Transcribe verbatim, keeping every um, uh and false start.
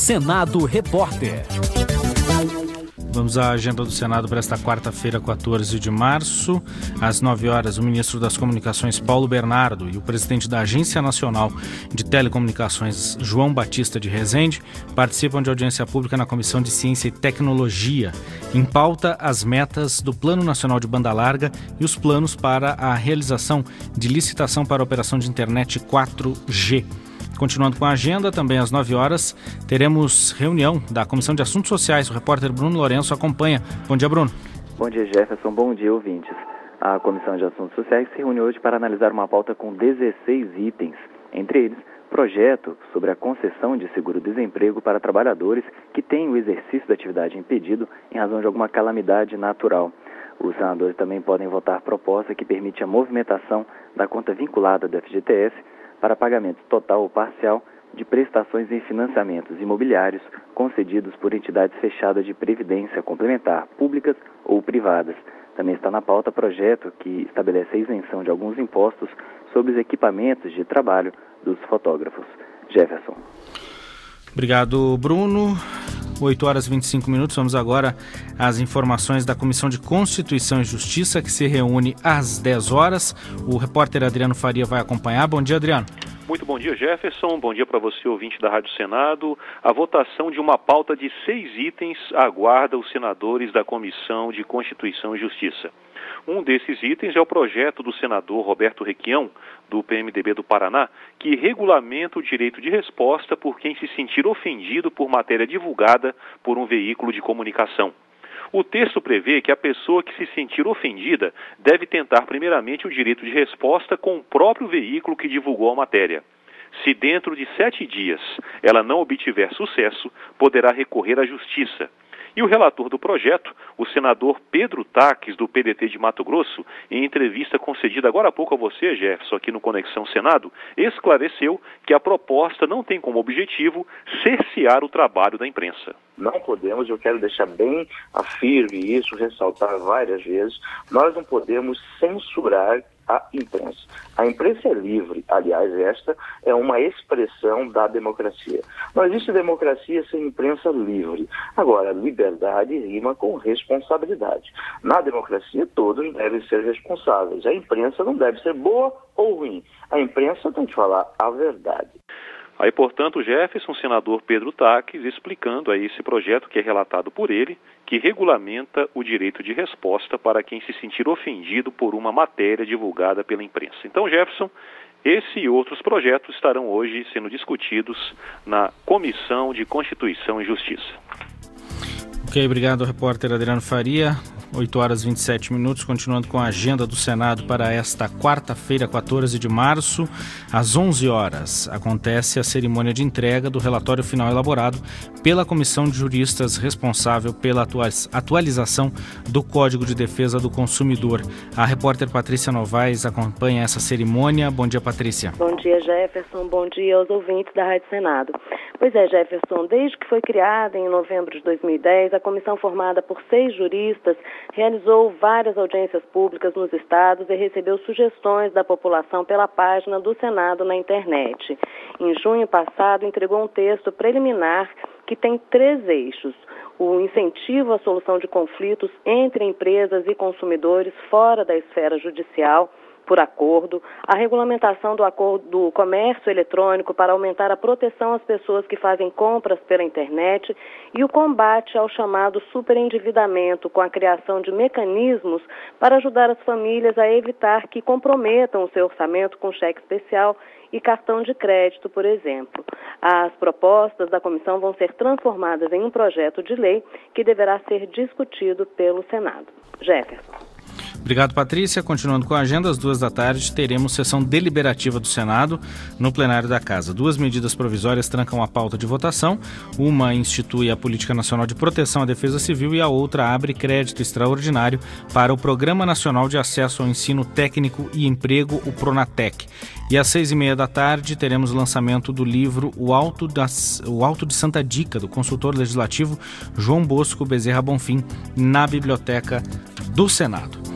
Senado Repórter. Vamos à agenda do Senado para esta quarta-feira, quatorze de março. Às nove horas, o ministro das Comunicações, Paulo Bernardo, e o presidente da Agência Nacional de Telecomunicações, João Batista de Rezende, participam de audiência pública na Comissão de Ciência e Tecnologia. Em pauta, as metas do Plano Nacional de Banda Larga e os planos para a realização de licitação para a operação de internet quatro G. Continuando com a agenda, também às nove horas, teremos reunião da Comissão de Assuntos Sociais. O repórter Bruno Lourenço acompanha. Bom dia, Bruno. Bom dia, Jefferson. Bom dia, ouvintes. A Comissão de Assuntos Sociais se reuniu hoje para analisar uma pauta com dezesseis itens. Entre eles, projeto sobre a concessão de seguro-desemprego para trabalhadores que têm o exercício da atividade impedido em razão de alguma calamidade natural. Os senadores também podem votar proposta que permite a movimentação da conta vinculada do F G T S para pagamento total ou parcial de prestações em financiamentos imobiliários concedidos por entidades fechadas de previdência complementar, públicas ou privadas. Também está na pauta projeto que estabelece a isenção de alguns impostos sobre os equipamentos de trabalho dos fotógrafos. Jefferson. Obrigado, Bruno. oito horas e vinte e cinco minutos. Vamos agora às informações da Comissão de Constituição e Justiça, que se reúne às dez horas. O repórter Adriano Faria vai acompanhar. Bom dia, Adriano. Muito bom dia, Jefferson. Bom dia para você, ouvinte da Rádio Senado. A votação de uma pauta de seis itens aguarda os senadores da Comissão de Constituição e Justiça. Um desses itens é o projeto do senador Roberto Requião, do P M D B do Paraná, que regulamenta o direito de resposta por quem se sentir ofendido por matéria divulgada por um veículo de comunicação. O texto prevê que a pessoa que se sentir ofendida deve tentar primeiramente o direito de resposta com o próprio veículo que divulgou a matéria. Se dentro de sete dias ela não obtiver sucesso, poderá recorrer à Justiça. E o relator do projeto, o senador Pedro Taques, do P D T de Mato Grosso, em entrevista concedida agora há pouco a você, Jefferson, aqui no Conexão Senado, esclareceu que a proposta não tem como objetivo cercear o trabalho da imprensa. Não podemos, eu quero deixar bem firme isso, ressaltar várias vezes, nós não podemos censurar a imprensa. A imprensa é livre, aliás, esta é uma expressão da democracia. Não existe democracia sem imprensa livre. Agora, liberdade rima com responsabilidade. Na democracia, todos devem ser responsáveis. A imprensa não deve ser boa ou ruim. A imprensa tem que falar a verdade. Aí, portanto, Jefferson, senador Pedro Taques, explicando aí esse projeto que é relatado por ele, que regulamenta o direito de resposta para quem se sentir ofendido por uma matéria divulgada pela imprensa. Então, Jefferson, esse e outros projetos estarão hoje sendo discutidos na Comissão de Constituição e Justiça. Ok, obrigado, repórter Adriano Faria. oito horas e vinte e sete minutos, continuando com a agenda do Senado para esta quarta-feira, quatorze de março, às onze horas, acontece a cerimônia de entrega do relatório final elaborado pela Comissão de Juristas responsável pela atualização do Código de Defesa do Consumidor. A repórter Patrícia Novaes acompanha essa cerimônia. Bom dia, Patrícia. Bom dia, Jefferson. Bom dia aos ouvintes da Rádio Senado. Pois é, Jefferson, desde que foi criada em novembro de dois mil e dez, a comissão formada por seis juristas realizou várias audiências públicas nos estados e recebeu sugestões da população pela página do Senado na internet. Em junho passado, entregou um texto preliminar que tem três eixos: o incentivo à solução de conflitos entre empresas e consumidores fora da esfera judicial, por acordo, a regulamentação do acordo do comércio eletrônico para aumentar a proteção às pessoas que fazem compras pela internet e o combate ao chamado superendividamento, com a criação de mecanismos para ajudar as famílias a evitar que comprometam o seu orçamento com cheque especial e cartão de crédito, por exemplo. As propostas da comissão vão ser transformadas em um projeto de lei que deverá ser discutido pelo Senado. Jefferson. Obrigado, Patrícia. Continuando com a agenda, às duas da tarde teremos sessão deliberativa do Senado no plenário da Casa. Duas medidas provisórias trancam a pauta de votação. Uma institui a Política Nacional de Proteção à Defesa Civil e a outra abre crédito extraordinário para o Programa Nacional de Acesso ao Ensino Técnico e Emprego, o Pronatec. E às seis e meia da tarde teremos o lançamento do livro O Alto, das, o Alto de Santa Dica, do consultor legislativo João Bosco Bezerra Bonfim, na Biblioteca do Senado.